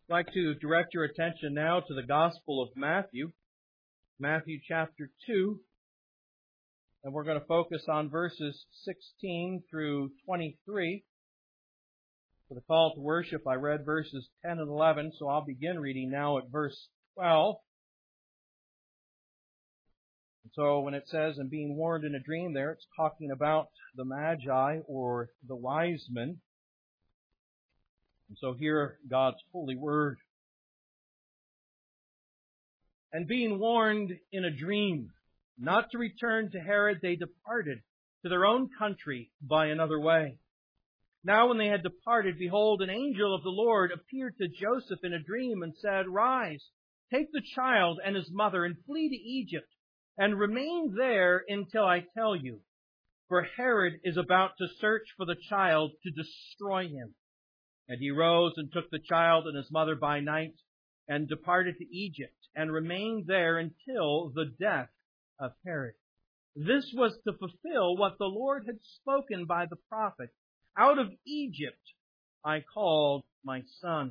I'd like to direct your attention now to the Gospel of Matthew, Matthew chapter 2, and we're going to focus on verses 16 through 23. For the call to worship, I read verses 10 and 11, so I'll begin reading now at verse 12. And so when it says, and being warned in a dream there, it's talking about the Magi or the wise men. And so hear God's holy word. And being warned in a dream not to return to Herod, they departed to their own country by another way. Now when they had departed, behold, an angel of the Lord appeared to Joseph in a dream and said, Rise, take the child and his mother and flee to Egypt, and remain there until I tell you. For Herod is about to search for the child to destroy him. And he rose and took the child and his mother by night, and departed to Egypt, and remained there until the death of Herod. This was to fulfill what the Lord had spoken by the prophet. Out of Egypt I called my son.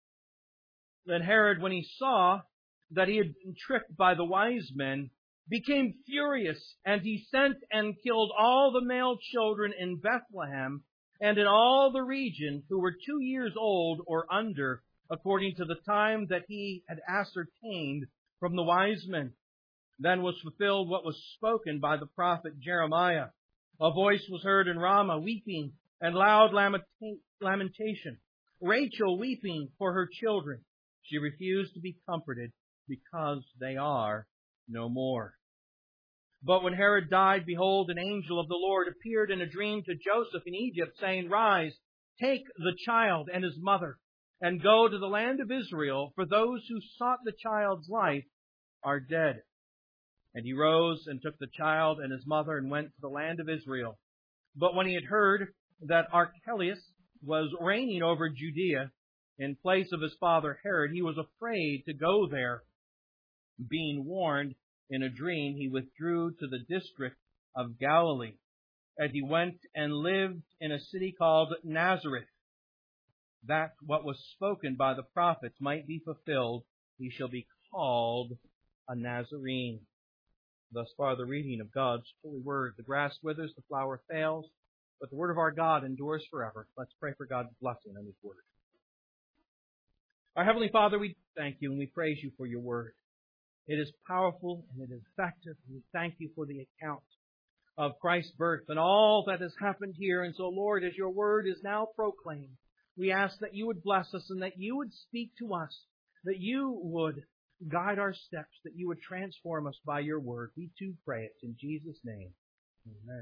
Then Herod, when he saw that he had been tricked by the wise men, became furious, and he sent and killed all the male children in Bethlehem and in all the region who were 2 years old or under, according to the time that he had ascertained from the wise men. Then was fulfilled what was spoken by the prophet Jeremiah. A voice was heard in Ramah, weeping and loud lamentation. Rachel weeping for her children. She refused to be comforted because they are no more. But when Herod died, behold, an angel of the Lord appeared in a dream to Joseph in Egypt, saying, Rise, take the child and his mother, and go to the land of Israel, for those who sought the child's life are dead. And he rose and took the child and his mother and went to the land of Israel. But when he had heard that Archelaus was reigning over Judea in place of his father Herod, he was afraid to go there. Being warned in a dream, he withdrew to the district of Galilee. And he went and lived in a city called Nazareth, that what was spoken by the prophets might be fulfilled, he shall be called a Nazarene. Thus far the reading of God's holy word. The grass withers, the flower fails, but the word of our God endures forever. Let's pray for God's blessing on his word. Our Heavenly Father, we thank you and we praise you for your word. It is powerful and it is effective. And we thank you for the account of Christ's birth and all that has happened here. And so, Lord, as your word is now proclaimed, we ask that you would bless us and that you would speak to us, that you would guide our steps, that you would transform us by your word. We too pray it in Jesus' name. Amen.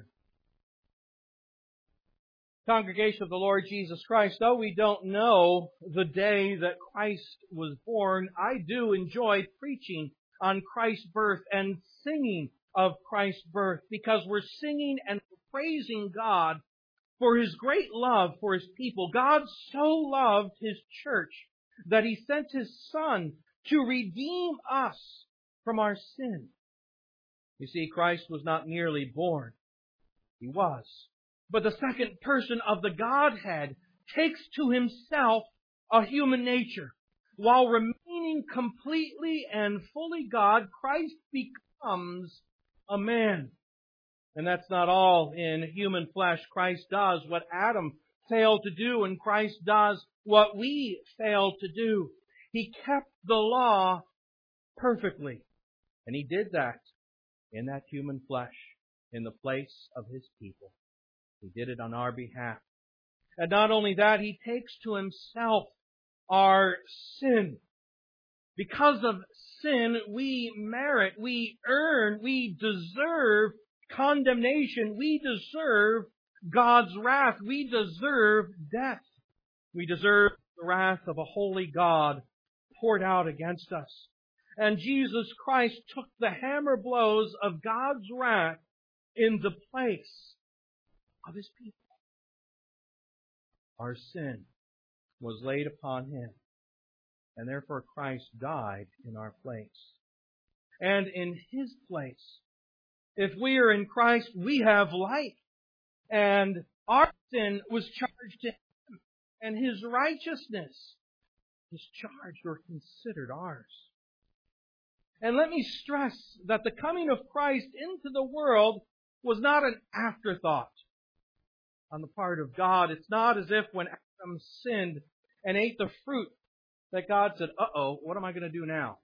Congregation of the Lord Jesus Christ, though we don't know the day that Christ was born, I do enjoy preaching on Christ's birth and singing of Christ's birth, because we're singing and praising God for his great love for his people. God so loved his church that he sent his Son to redeem us from our sin. You see, Christ was not merely born. He was. But the second person of the Godhead takes to himself a human nature. While remaining completely and fully God, Christ becomes a man. And that's not all in human flesh. Christ does what Adam failed to do, and Christ does what we failed to do. He kept the law perfectly. And he did that in that human flesh, in the place of his people. He did it on our behalf. And not only that, he takes to himself our sin. Because of sin, we merit, we earn, we deserve condemnation. We deserve God's wrath. We deserve death. We deserve the wrath of a holy God poured out against us. And Jesus Christ took the hammer blows of God's wrath in the place of his people. Our sin was laid upon him, and therefore Christ died in our place. And in his place, if we are in Christ, we have life. And our sin was charged to him, and his righteousness discharged or considered ours. And let me stress that the coming of Christ into the world was not an afterthought on the part of God. It's not as if when Adam sinned and ate the fruit that God said, uh-oh, what am I going to do now?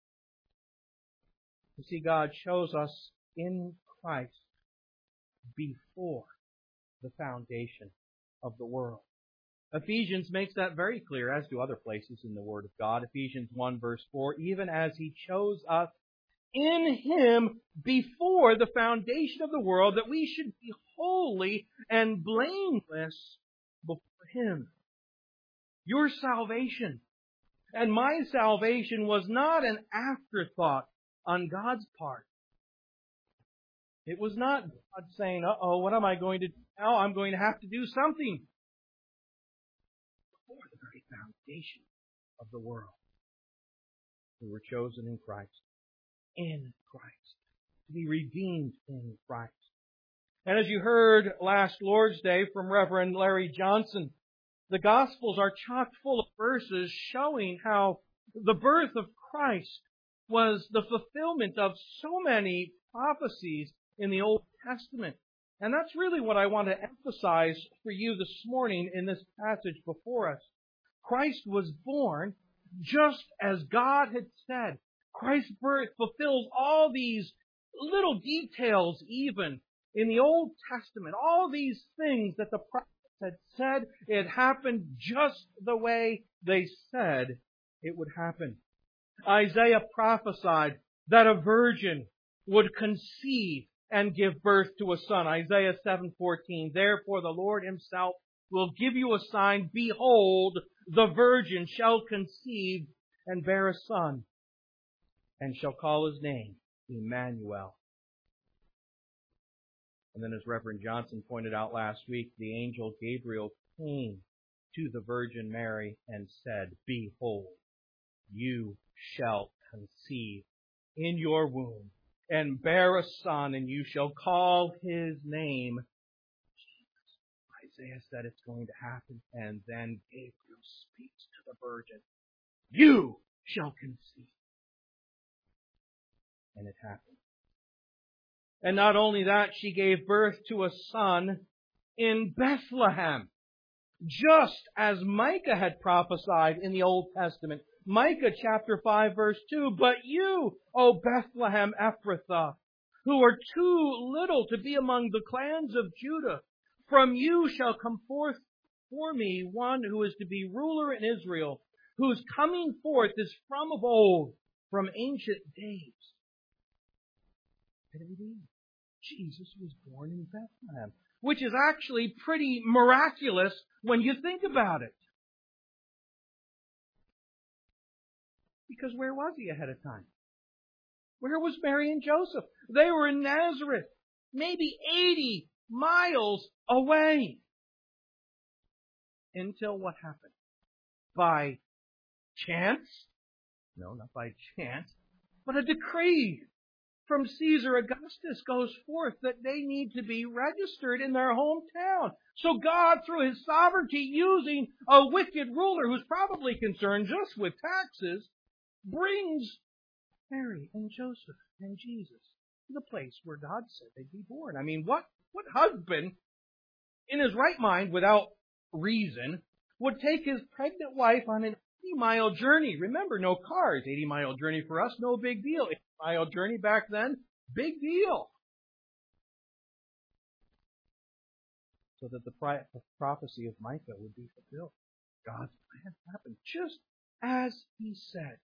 You see, God shows us in Christ before the foundation of the world. Ephesians makes that very clear, as do other places in the Word of God. Ephesians 1 verse 4, even as He chose us in Him before the foundation of the world, that we should be holy and blameless before Him. Your salvation and my salvation was not an afterthought on God's part. It was not God saying, uh-oh, what am I going to do now? I'm going to have to do something. Before the very foundation of the world, we were chosen in Christ. In Christ. To be redeemed in Christ. And as you heard last Lord's Day from Reverend Larry Johnson, the Gospels are chock full of verses showing how the birth of Christ was the fulfillment of so many prophecies in the Old Testament. And that's really what I want to emphasize for you this morning in this passage before us. Christ was born just as God had said. Christ's birth fulfills all these little details even in the Old Testament. All these things that the prophets had said, it happened just the way they said it would happen. Isaiah prophesied that a virgin would conceive and give birth to a son. Isaiah 7:14. Therefore the Lord Himself will give you a sign. Behold, the virgin shall conceive and bear a son, and shall call His name Emmanuel. And then as Reverend Johnson pointed out last week, the angel Gabriel came to the Virgin Mary and said, behold, you shall conceive in your womb and bear a son, and you shall call His name Jesus. Isaiah said it's going to happen, and then Gabriel speaks to the virgin. You shall conceive. And it happened. And not only that, she gave birth to a son in Bethlehem, just as Micah had prophesied in the Old Testament. Micah chapter 5 verse 2, but you, O Bethlehem Ephrathah, who are too little to be among the clans of Judah, from you shall come forth for me one who is to be ruler in Israel, whose coming forth is from of old, from ancient days. Jesus was born in Bethlehem, which is actually pretty miraculous when you think about it. Because where was He ahead of time? Where was Mary and Joseph? They were in Nazareth, maybe 80 miles away. Until what happened? By chance? No, not by chance, but a decree from Caesar Augustus goes forth that they need to be registered in their hometown. So God, through His sovereignty, using a wicked ruler who's probably concerned just with taxes, brings Mary and Joseph and Jesus to the place where God said they'd be born. I mean, what husband in his right mind, without reason, would take his pregnant wife on an 80-mile journey? Remember, no cars. 80-mile journey for us, no big deal. 80-mile journey back then, big deal. So that the prophecy of Micah would be fulfilled. God's plan happened just as He said.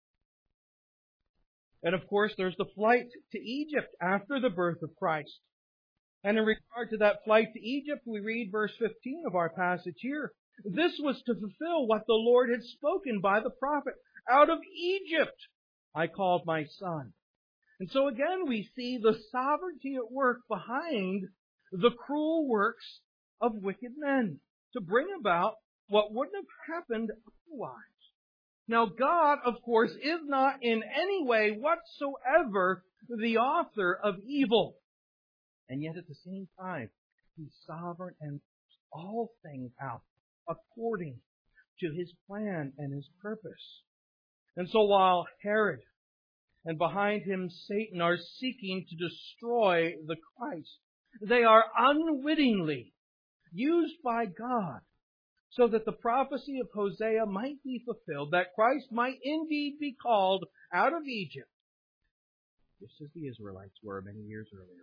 And of course, there's the flight to Egypt after the birth of Christ. And in regard to that flight to Egypt, we read verse 15 of our passage here. This was to fulfill what the Lord had spoken by the prophet. Out of Egypt I called my son. And so again we see the sovereignty at work behind the cruel works of wicked men to bring about what wouldn't have happened otherwise. Now God, of course, is not in any way whatsoever the author of evil. And yet at the same time, He's sovereign and all things out according to his plan and his purpose. And so while Herod and behind him Satan are seeking to destroy the Christ, they are unwittingly used by God so that the prophecy of Hosea might be fulfilled, that Christ might indeed be called out of Egypt, just as the Israelites were many years earlier.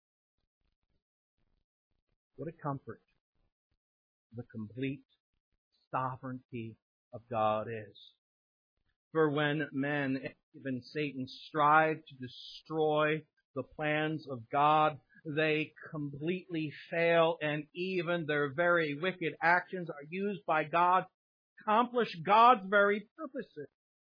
What a comfort the complete sovereignty of God is. For when men, even Satan, strive to destroy the plans of God, they completely fail, and even their very wicked actions are used by God to accomplish God's very purposes.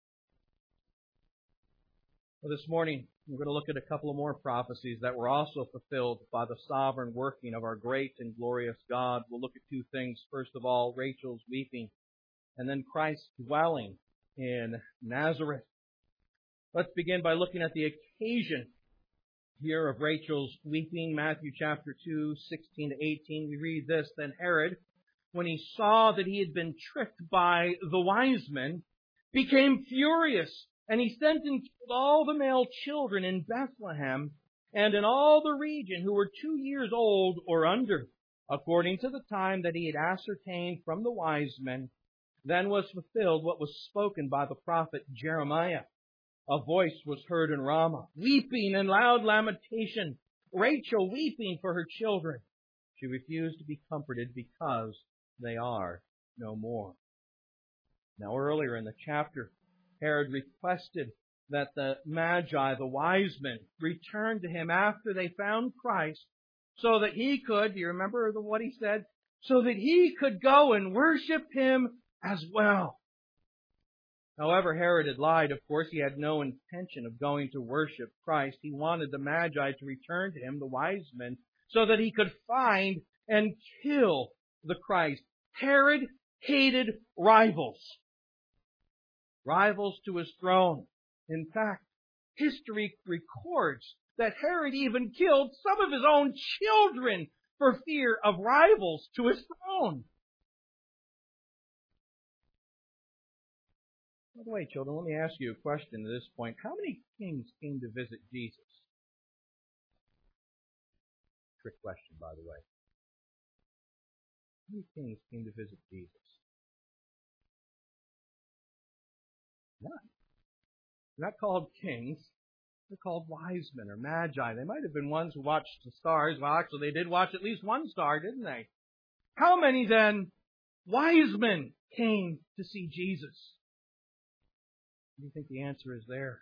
Well, this morning, we're going to look at a couple of more prophecies that were also fulfilled by the sovereign working of our great and glorious God. We'll look at two things. First of all, Rachel's weeping, and then Christ's dwelling in Nazareth. Let's begin by looking at the occasion here of Rachel's weeping. Matthew chapter 2, 16 to 18. We read this: Then Herod, when he saw that he had been tricked by the wise men, became furious, and he sent and killed all the male children in Bethlehem and in all the region who were 2 years old or under, according to the time that he had ascertained from the wise men. Then was fulfilled what was spoken by the prophet Jeremiah. A voice was heard in Ramah, weeping and loud lamentation, Rachel weeping for her children. She refused to be comforted because they are no more. Now earlier in the chapter, Herod requested that the Magi, the wise men, return to him after they found Christ so that he could, do you remember what he said? So that he could go and worship him as well. However, Herod had lied. Of course, he had no intention of going to worship Christ. He wanted the Magi to return to him, the wise men, so that he could find and kill the Christ. Herod hated rivals. Rivals to his throne. In fact, history records that Herod even killed some of his own children for fear of rivals to his throne. By the way, children, let me ask you a question at this point. How many kings came to visit Jesus? Trick question, by the way. How many kings came to visit Jesus? None. They're not called kings. They're called wise men or magi. They might have been ones who watched the stars. Well, actually, they did watch at least one star, didn't they? How many, then, wise men came to see Jesus? Do you think the answer is there?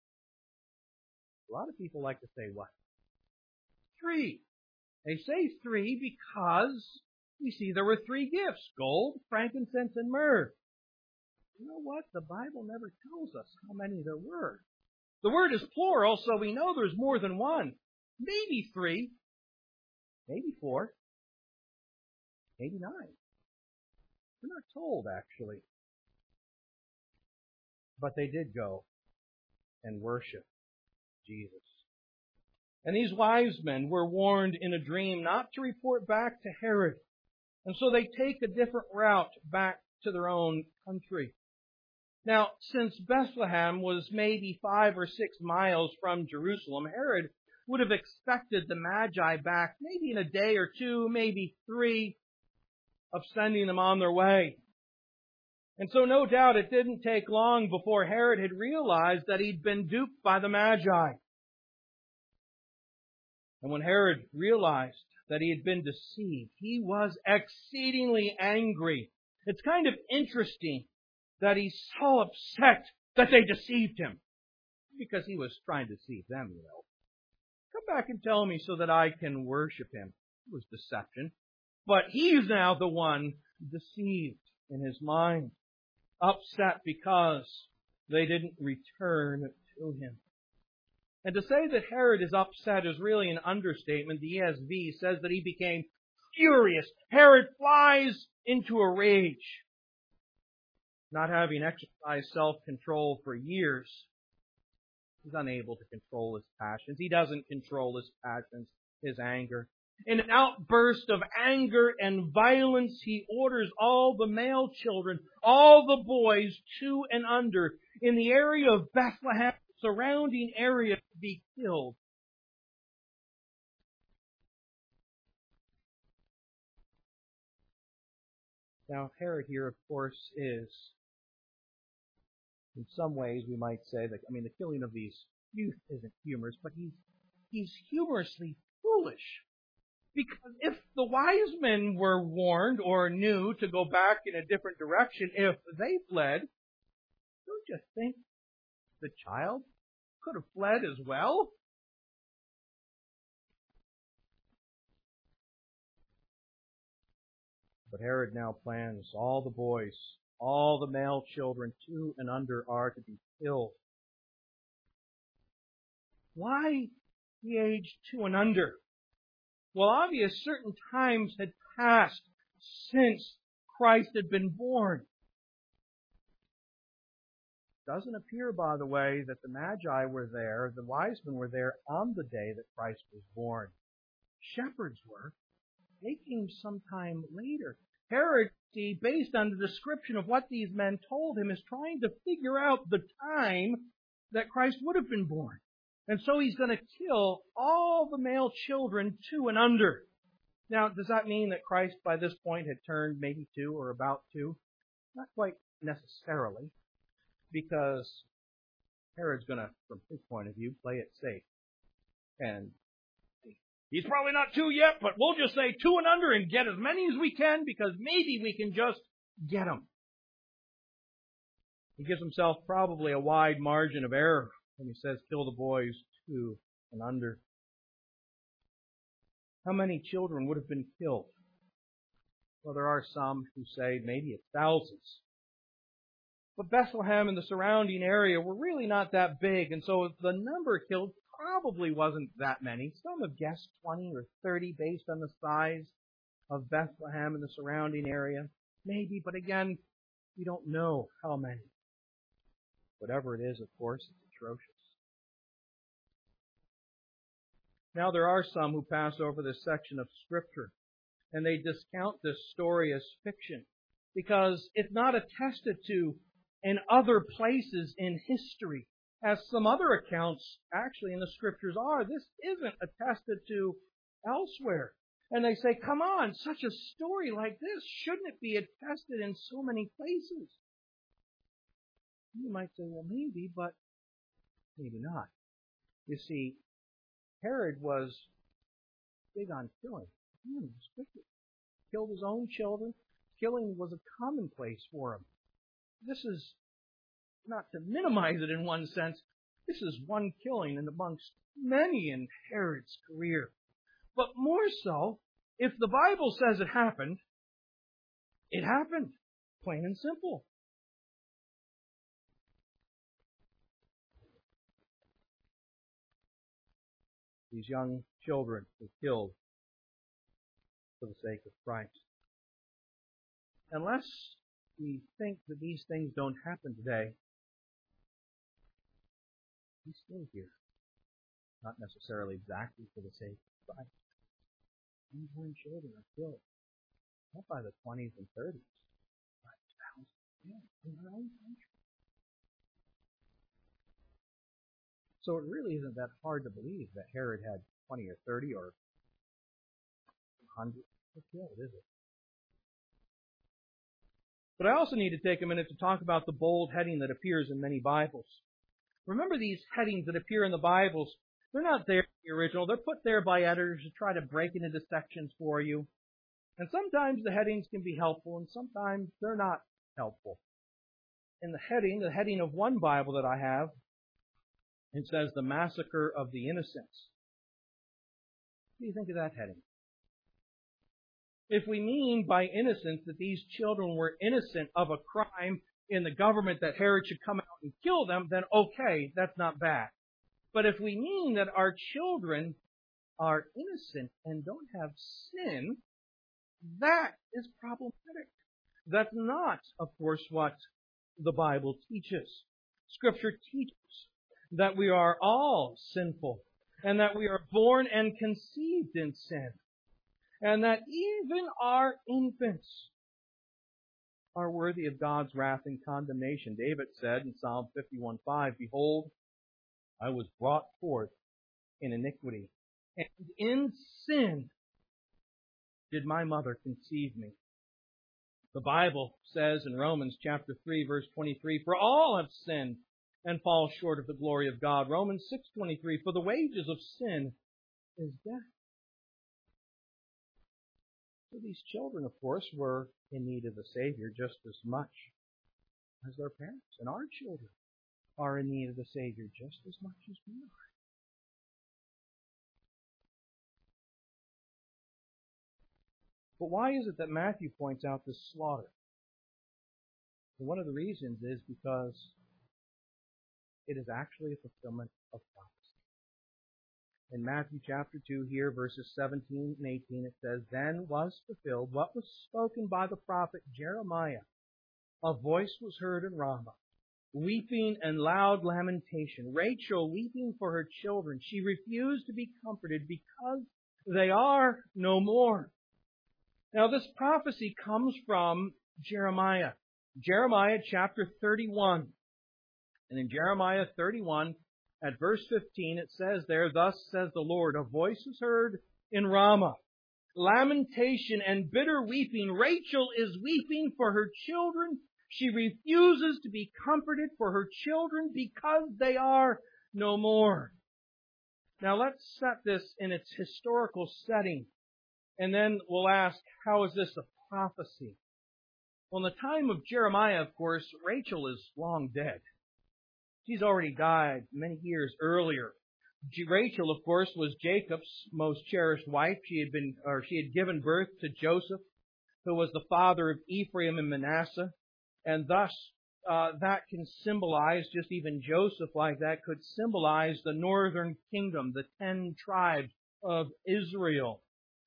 A lot of people like to say what? 3. They say 3 because we see there were 3 gifts: gold, frankincense, and myrrh. You know what? The Bible never tells us how many there were. The word is plural, so we know there's more than one. Maybe 3, maybe 4, maybe 9. We're not told, actually. But they did go and worship Jesus. And these wise men were warned in a dream not to report back to Herod. And so they take a different route back to their own country. Now, since Bethlehem was maybe 5 or 6 miles from Jerusalem, Herod would have expected the Magi back maybe in a day or 2, maybe 3, of sending them on their way. And so no doubt it didn't take long before Herod had realized that he'd been duped by the Magi. And when Herod realized that he had been deceived, he was exceedingly angry. It's kind of interesting that he's so upset that they deceived him. Because he was trying to deceive them, you know. Come back and tell me so that I can worship him. It was deception. But he's now the one deceived in his mind. Upset because they didn't return to him. And to say that Herod is upset is really an understatement. The ESV says that he became furious. Herod flies into a rage. Not having exercised self-control for years, he's unable to control his passions. He doesn't control his passions, his anger. In an outburst of anger and violence, he orders all the male children, all the boys 2 and under, in the area of Bethlehem, surrounding area, to be killed. Now, Herod here, of course, is, in some ways, we might say that, the killing of these youth isn't humorous, but he's humorously foolish. Because if the wise men were warned or knew to go back in a different direction, if they fled, don't you think the child could have fled as well? But Herod now plans all the boys, all the male children 2 and under are to be killed. Why the age 2 and under? Well, obvious certain times had passed since Christ had been born. It doesn't appear, by the way, that the Magi were there, the wise men were there on the day that Christ was born. Shepherds were. They came sometime later. Herod, based on the description of what these men told him, is trying to figure out the time that Christ would have been born. And so he's going to kill all the male children 2 and under. Now, does that mean that Christ by this point had turned maybe 2 or about 2? Not quite necessarily, because Herod's going to, from his point of view, play it safe. And he's probably not 2 yet, but we'll just say 2 and under and get as many as we can, because maybe we can just get them. He gives himself probably a wide margin of error when he says, kill the boys 2 and under. How many children would have been killed? Well, there are some who say maybe it's thousands. But Bethlehem and the surrounding area were really not that big, and so the number killed probably wasn't that many. Some have guessed 20 or 30 based on the size of Bethlehem and the surrounding area. Maybe, but again, we don't know how many. Whatever it is, of course, it's atrocious. Now, there are some who pass over this section of Scripture, and they discount this story as fiction, because it's not attested to in other places in history, as some other accounts actually in the Scriptures are. This isn't attested to elsewhere. And they say, come on, such a story like this, shouldn't it be attested in so many places? You might say, well, maybe, but maybe not. You see, Herod was big on killing. He was wicked. Killed his own children. Killing was a commonplace for him. This is, not to minimize it in one sense, this is one killing and amongst many in Herod's career. But more so, if the Bible says it happened, plain and simple. These young children were killed for the sake of Christ. Unless we think that these things don't happen today, he's still here. Not necessarily exactly for the sake of Christ. Newborn children are killed, not by the 20s and 30s, by thousands in our own country. So it really isn't that hard to believe that Herod had 20 or 30 or 100 killed, is it? But I also need to take a minute to talk about the bold heading that appears in many Bibles. Remember, these headings that appear in the Bibles, they're not there in the original. They're put there by editors to try to break it into sections for you. And sometimes the headings can be helpful, and sometimes they're not helpful. In the heading of one Bible that I have, it says, the massacre of the innocents. What do you think of that heading? If we mean by innocence that these children were innocent of a crime in the government that Herod should come out and kill them, then okay, that's not bad. But if we mean that our children are innocent and don't have sin, that is problematic. That's not, of course, what the Bible teaches. Scripture teaches that we are all sinful and that we are born and conceived in sin. and that even our infants are worthy of God's wrath and condemnation. David said in Psalm 51:5, Behold, I was brought forth in iniquity, and in sin did my mother conceive me. The Bible says in Romans chapter 3, verse 23, For all have sinned and fall short of the glory of God. Romans 6:23, For the wages of sin is death. So these children, of course, were in need of a Savior just as much as their parents. And our children are in need of a Savior just as much as we are. But why is it that Matthew points out this slaughter? Well, one of the reasons is because it is actually a fulfillment of prophecy. In Matthew chapter 2 here, verses 17 and 18, it says, Then was fulfilled what was spoken by the prophet Jeremiah. A voice was heard in Ramah, weeping and loud lamentation. Rachel weeping for her children. She refused to be comforted because they are no more. Now this prophecy comes from Jeremiah. Jeremiah chapter 31. And in Jeremiah 31, at verse 15, it says there, Thus says the Lord, a voice is heard in Ramah, lamentation and bitter weeping. Rachel is weeping for her children. She refuses to be comforted for her children because they are no more. Now let's set this in its historical setting. And then we'll ask, how is this a prophecy? Well, in the time of Jeremiah, of course, Rachel is long dead. She's already died many years earlier. Rachel, of course, was Jacob's most cherished wife. She had given birth to Joseph, who was the father of Ephraim and Manasseh. And thus, that can symbolize, just even Joseph like that, could symbolize the northern kingdom, the 10 tribes of Israel.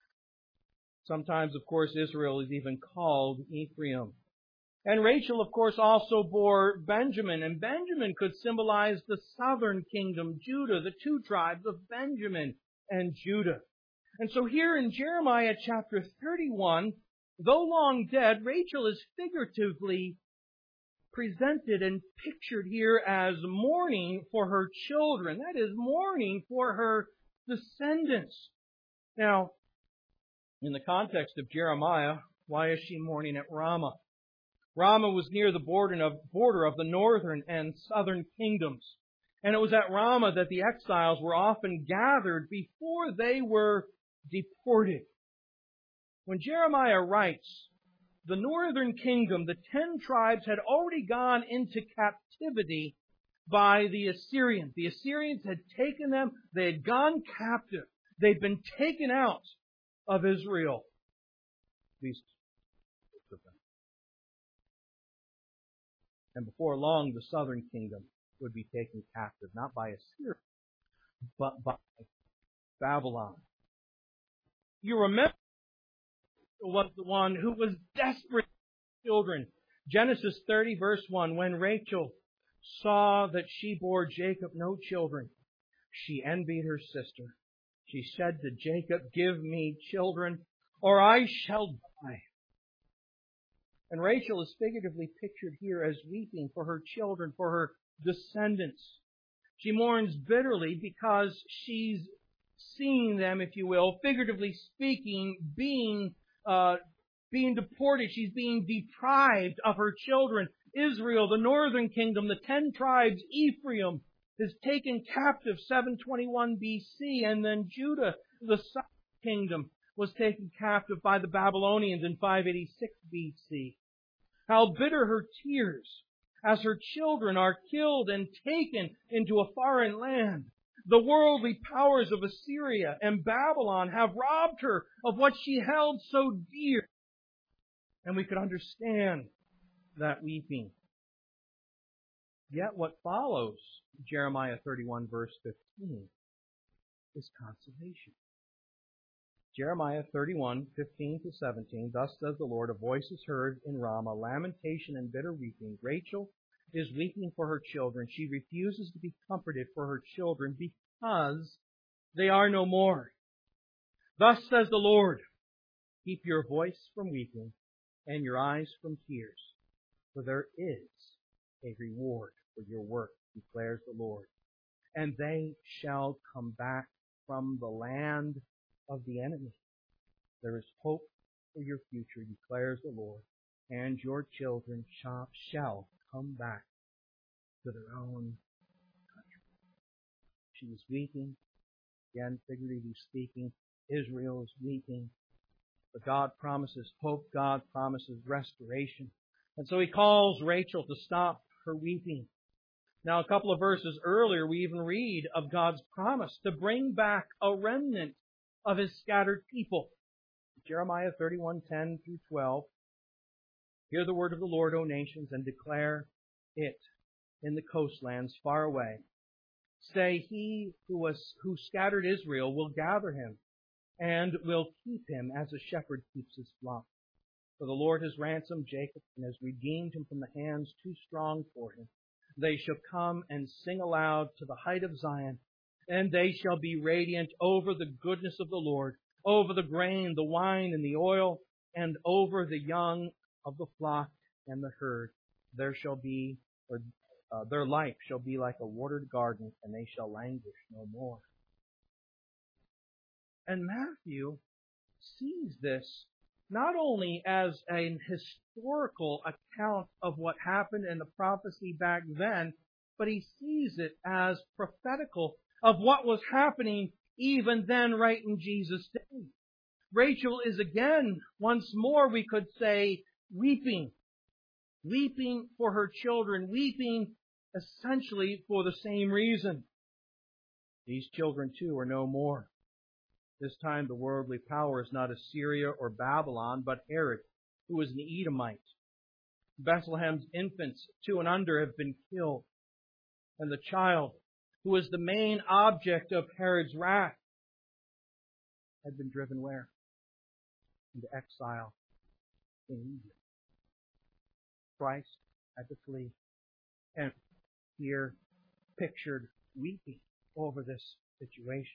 Sometimes, of course, Israel is even called Ephraim. And Rachel, of course, also bore Benjamin, and Benjamin could symbolize the southern kingdom, Judah, the 2 tribes of Benjamin and Judah. And so here in Jeremiah chapter 31, though long dead, Rachel is figuratively presented and pictured here as mourning for her children. That is, mourning for her descendants. Now, in the context of Jeremiah, why is she mourning at Ramah? Ramah was near the border of the northern and southern kingdoms. And it was at Ramah that the exiles were often gathered before they were deported. When Jeremiah writes, the northern kingdom, the 10 tribes, had already gone into captivity by the Assyrians. The Assyrians had taken them, they had gone captive. They'd been taken out of Israel. At least most of them. And before long, the southern kingdom would be taken captive, not by Assyria, but by Babylon. You remember was the one who was desperate for children. Genesis 30, verse 1, when Rachel saw that she bore Jacob no children, she envied her sister. She said to Jacob, Give me children, or I shall die. And Rachel is figuratively pictured here as weeping for her children, for her descendants. She mourns bitterly because she's seeing them, if you will, figuratively speaking, being deported. She's being deprived of her children. Israel, the northern kingdom, the 10 tribes, Ephraim, is taken captive 721 BC, and then Judah, the southern kingdom, was taken captive by the Babylonians in 586 BC. How bitter her tears as her children are killed and taken into a foreign land. The worldly powers of Assyria and Babylon have robbed her of what she held so dear. And we could understand that weeping. Yet what follows Jeremiah 31 verse 15 is consolation. Jeremiah 31, 15 to 17, Thus says the Lord, a voice is heard in Ramah, lamentation and bitter weeping. Rachel is weeping for her children. She refuses to be comforted for her children because they are no more. Thus says the Lord, Keep your voice from weeping and your eyes from tears, for there is a reward for your work, declares the Lord. And they shall come back from the land of the enemy. There is hope for your future, declares the Lord, and your children shall come back to their own country. She is weeping. Again, figuratively speaking, Israel is weeping. But God promises hope. God promises restoration. And so He calls Rachel to stop her weeping. Now, a couple of verses earlier, we even read of God's promise to bring back a remnant of His scattered people. Jeremiah 31:10 through 12. Hear the word of the Lord, O nations, and declare it in the coastlands far away. Say, He who scattered Israel will gather him, and will keep him as a shepherd keeps his flock. For the Lord has ransomed Jacob and has redeemed him from the hands too strong for him. They shall come and sing aloud to the height of Zion, and they shall be radiant over the goodness of the Lord, over the grain, the wine, and the oil, and over the young of the flock and the herd. Their life shall be like a watered garden, and they shall languish no more. And Matthew sees this not only as a historical account of what happened in the prophecy back then, but he sees it as prophetical of what was happening even then right in Jesus' day. Rachel is again, once more we could say, weeping. Weeping for her children, weeping essentially for the same reason. These children too are no more. This time the worldly power is not Assyria or Babylon, but Herod, who is an Edomite. Bethlehem's infants 2 and under have been killed. And the child, who is the main object of Herod's wrath, had been driven where? Into exile in Egypt. Christ had to flee. And here pictured weeping over this situation.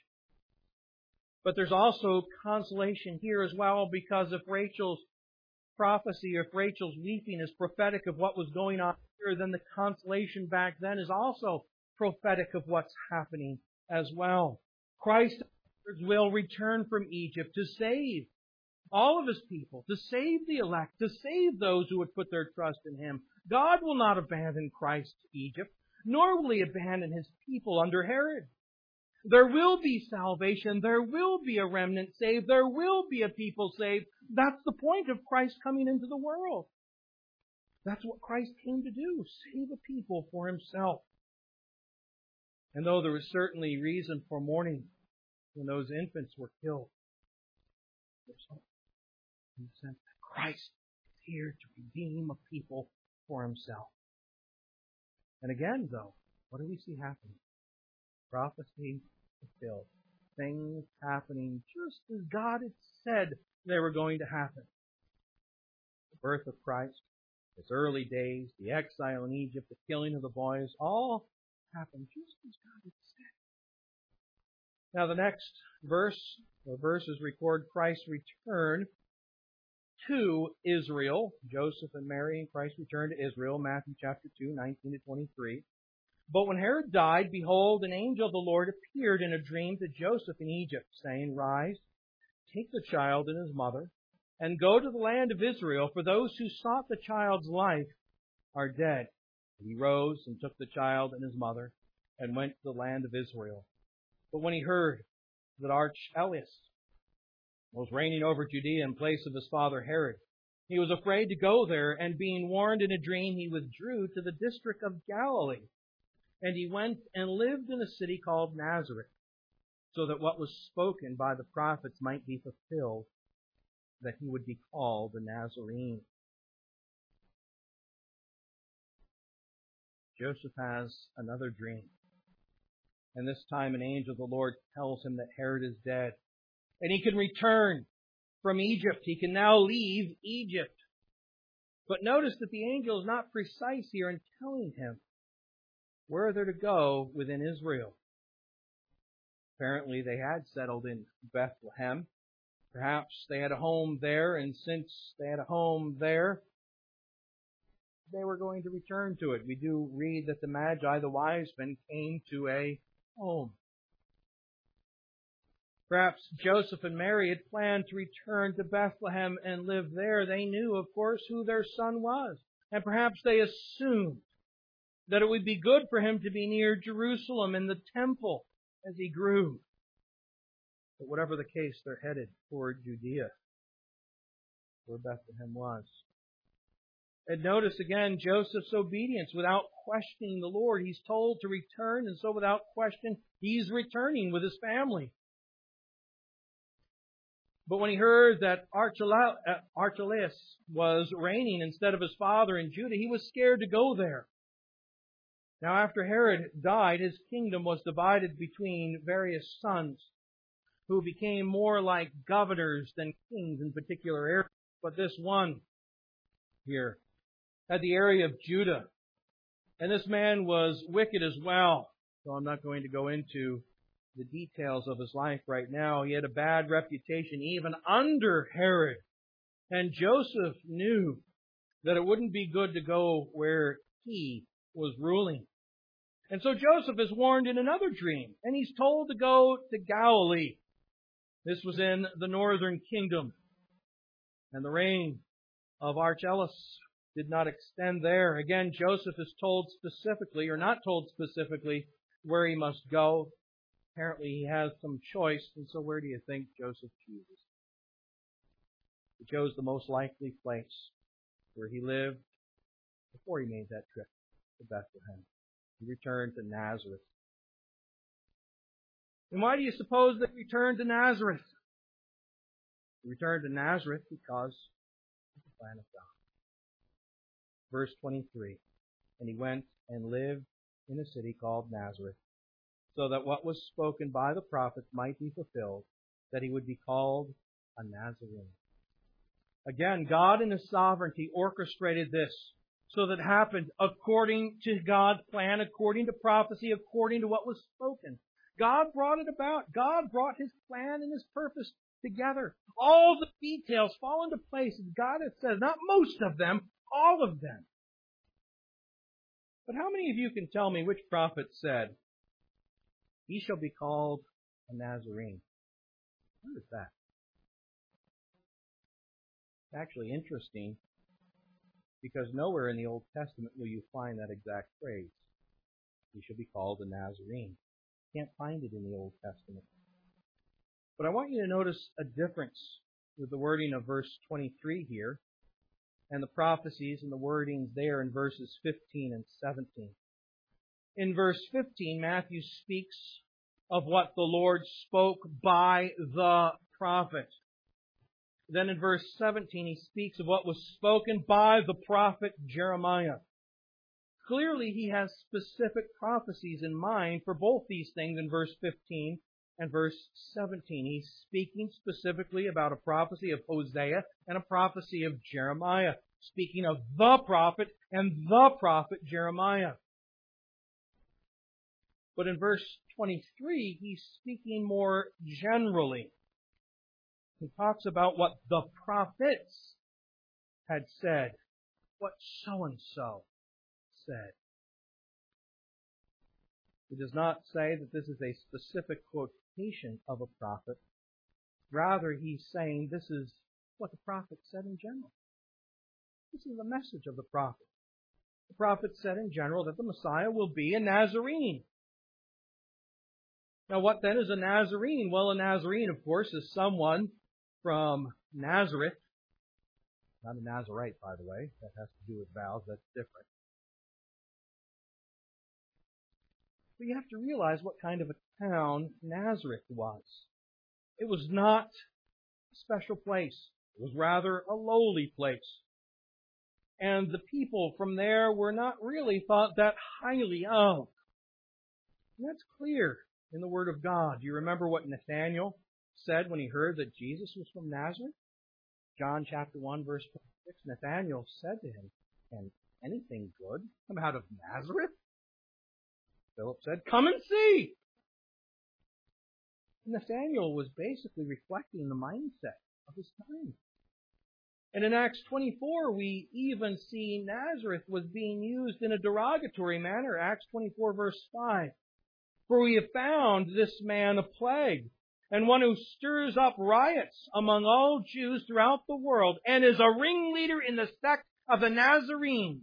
But there's also consolation here as well, because if Rachel's prophecy, if Rachel's weeping is prophetic of what was going on here, then the consolation back then is also prophetic of what's happening as well. Christ will return from Egypt to save all of His people, to save the elect, to save those who would put their trust in Him. God will not abandon Christ to Egypt, nor will He abandon His people under Herod. There will be salvation. There will be a remnant saved. There will be a people saved. That's the point of Christ coming into the world. That's what Christ came to do, save a people for Himself. And though there was certainly reason for mourning when those infants were killed, there's hope in the sense that Christ is here to redeem a people for Himself. And again, though, what do we see happening? Prophecy fulfilled. Things happening just as God had said they were going to happen. The birth of Christ, His early days, the exile in Egypt, the killing of the boys, all happened just as God had said. Now the next verses record Christ's return to Israel. Joseph and Mary and Christ returned to Israel, Matthew chapter 2, 19 to 23. But when Herod died, behold, an angel of the Lord appeared in a dream to Joseph in Egypt, saying, Rise, take the child and his mother, and go to the land of Israel, for those who sought the child's life are dead. And he rose and took the child and his mother, and went to the land of Israel. But when he heard that Archelaus was reigning over Judea in place of his father Herod, he was afraid to go there, and being warned in a dream, he withdrew to the district of Galilee. And he went and lived in a city called Nazareth, so that what was spoken by the prophets might be fulfilled, that he would be called a Nazarene. Joseph has another dream. And this time an angel of the Lord tells him that Herod is dead. And he can return from Egypt. He can now leave Egypt. But notice that the angel is not precise here in telling him where they're to go within Israel. Apparently they had settled in Bethlehem. Perhaps they had a home there, and since they had a home there, they were going to return to it. We do read that the Magi, the wise men, came to a home. Perhaps Joseph and Mary had planned to return to Bethlehem and live there. They knew, of course, who their son was. And perhaps they assumed that it would be good for him to be near Jerusalem and the temple as he grew. But whatever the case, they're headed toward Judea, where Bethlehem was. And notice again Joseph's obedience without questioning the Lord. He's told to return, and so without question, he's returning with his family. But when he heard that Archelaus was reigning instead of his father in Judah, he was scared to go there. Now, after Herod died, his kingdom was divided between various sons who became more like governors than kings in particular areas. But this one here had the area of Judah. And this man was wicked as well. So I'm not going to go into the details of his life right now. He had a bad reputation even under Herod. And Joseph knew that it wouldn't be good to go where he was ruling. And so Joseph is warned in another dream, and he's told to go to Galilee. This was in the northern kingdom. And the reign of Archelaus did not extend there. Again, Joseph is told specifically, or not told specifically, where he must go. Apparently he has some choice, and so where do you think Joseph chooses? He chose the most likely place where he lived before he made that trip to Bethlehem. He returned to Nazareth. And why do you suppose they returned to Nazareth? He returned to Nazareth because of the plan of God. Verse 23, and he went and lived in a city called Nazareth, so that what was spoken by the prophets might be fulfilled, that he would be called a Nazarene. Again, God in His sovereignty orchestrated this so that it happened according to God's plan, according to prophecy, according to what was spoken. God brought it about. God brought His plan and His purpose together. All the details fall into place as God has said. Not most of them, all of them. But how many of you can tell me which prophet said, "He shall be called a Nazarene"? What is that? It's actually interesting, because nowhere in the Old Testament will you find that exact phrase. He shall be called a Nazarene. Can't find it in the Old Testament. But I want you to notice a difference with the wording of verse 23 here and the prophecies and the wordings there in verses 15 and 17. In verse 15, Matthew speaks of what the Lord spoke by the prophet. Then in verse 17, he speaks of what was spoken by the prophet Jeremiah. Clearly, he has specific prophecies in mind for both these things in verse 15 and verse 17. He's speaking specifically about a prophecy of Hosea and a prophecy of Jeremiah, speaking of the prophet and the prophet Jeremiah. But in verse 23, he's speaking more generally. He talks about what the prophets had said, what so-and-so said. He does not say that this is a specific quotation of a prophet. Rather, he's saying this is what the prophet said in general. This is the message of the prophet. The prophet said in general that the Messiah will be a Nazarene. Now, what then is a Nazarene? Well, a Nazarene, of course, is someone from Nazareth. Not a Nazarite, by the way. That has to do with vows. That's different. But you have to realize what kind of a town Nazareth was. It was not a special place. It was rather a lowly place. And the people from there were not really thought that highly of. And that's clear in the Word of God. Do you remember what Nathanael said when he heard that Jesus was from Nazareth? John chapter 1, verse 26, Nathanael said to him, "Can anything good come out of Nazareth?" Philip said, "Come and see." Nathanael was basically reflecting the mindset of his time. And in Acts 24, we even see Nazareth was being used in a derogatory manner. Acts 24, verse 5. For we have found this man a plague, and one who stirs up riots among all Jews throughout the world, and is a ringleader in the sect of the Nazarenes.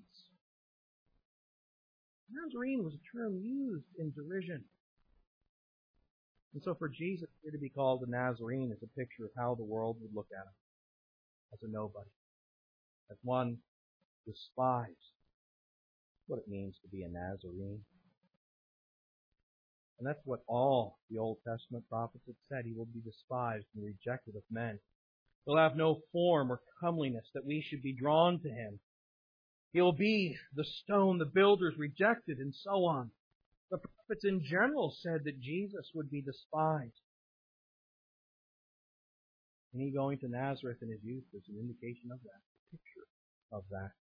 Nazarene was a term used in derision. And so for Jesus here to be called a Nazarene is a picture of how the world would look at him, as a nobody, as one despised. That's what it means to be a Nazarene. And that's what all the Old Testament prophets had said. He will be despised and rejected of men. He'll have no form or comeliness that we should be drawn to him. He'll be the stone the builders rejected, and so on. The prophets in general said that Jesus would be despised. And he going to Nazareth in his youth is an indication of that, a picture of that.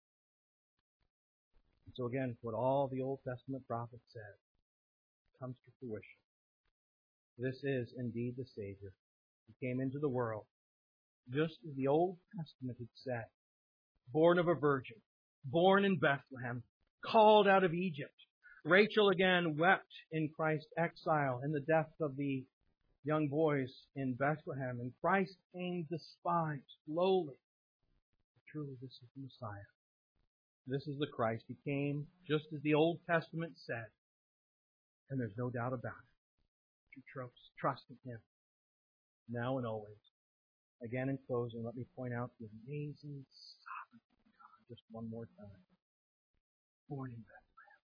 And so again, what all the Old Testament prophets said comes to fruition. This is indeed the Savior who came into the world, just as the Old Testament had said, born of a virgin, born in Bethlehem, called out of Egypt. Rachel again wept in Christ's exile and the death of the young boys in Bethlehem. And Christ came despised, lowly. But truly, this is the Messiah. This is the Christ. He came just as the Old Testament said. And there's no doubt about it. Trust in Him, now and always. Again, in closing, let me point out the amazing sovereignty of God just one more time. Born in Bethlehem,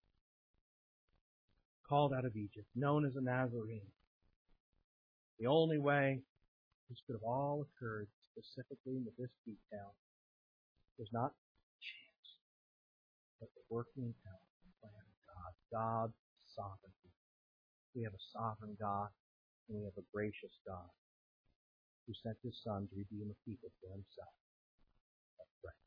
called out of Egypt, known as a Nazarene. The only way this could have all occurred specifically with this detail was not chance, but the working out plan of God. God's sovereignty. We have a sovereign God, and we have a gracious God who sent His Son to redeem a people for Himself. Let's pray.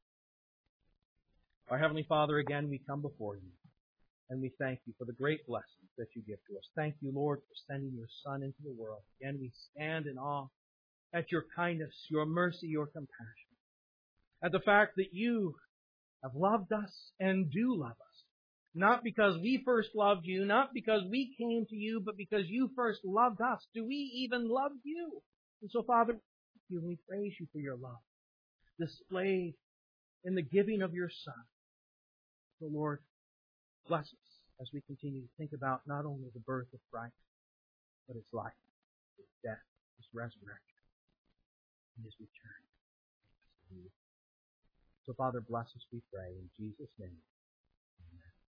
Our Heavenly Father, again we come before You, and we thank You for the great blessings that You give to us. Thank You, Lord, for sending Your Son into the world. Again, we stand in awe at Your kindness, Your mercy, Your compassion, at the fact that You have loved us and do love us. Not because we first loved You, not because we came to You, but because You first loved us. Do we even love You? And so, Father, thank You, and we praise You for Your love, displayed in the giving of Your Son. So, Lord, bless us as we continue to think about not only the birth of Christ, but His life, His death, His resurrection, and His return. So, Father, bless us, we pray, in Jesus' name.